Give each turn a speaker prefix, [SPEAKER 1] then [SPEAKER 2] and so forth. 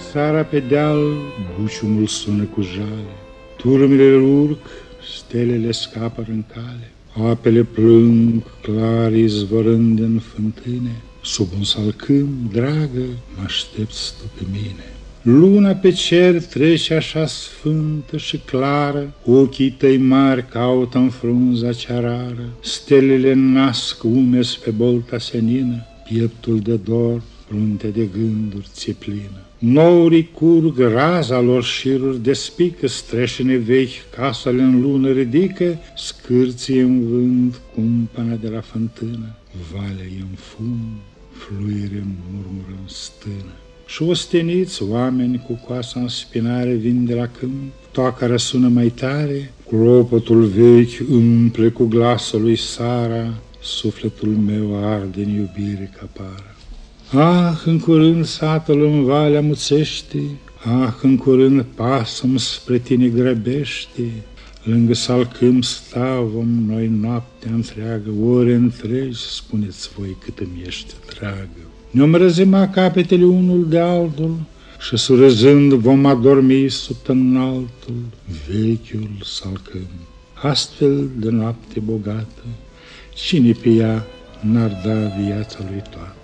[SPEAKER 1] Țara pe deal, buciumul sună cu jale, turmele urc, stelele scapă în cale, apele plâng, clar izvorând din fântâne, sub un salcâm, dragă, mă aștepți tu pe mine. Luna pe cer trece așa sfântă și clară, ochii tăi mari caută în frunza cea rară, stelele nasc umezi pe bolta senină, pieptul de dor, frunte de gânduri ți-e plină. Nourii curg, raza lor șiruri despică, streșine vechi, casele în lună ridică, scârție în vânt cumpăna de la fântână, valea e în fum, fluire murmură în stână. Și osteniți oameni cu coasa în spinare vin de la câmp, toaca răsună mai tare, clopotul vechi umple cu glasul lui Sara, sufletul meu arde în iubire ca para. Ah, în curând satul în valea muțește, ah, în curând pasăm spre tine grăbește, lângă salcâm stavom noi noaptea întreagă, ore întregi, spuneți voi cât îmi ești dragă. Ne-om răzima capetele unul de altul și surâzând vom adormi sub înaltul vechiul salcâm. Astfel de noapte bogată, cine pe ea n-ar da viața lui toată?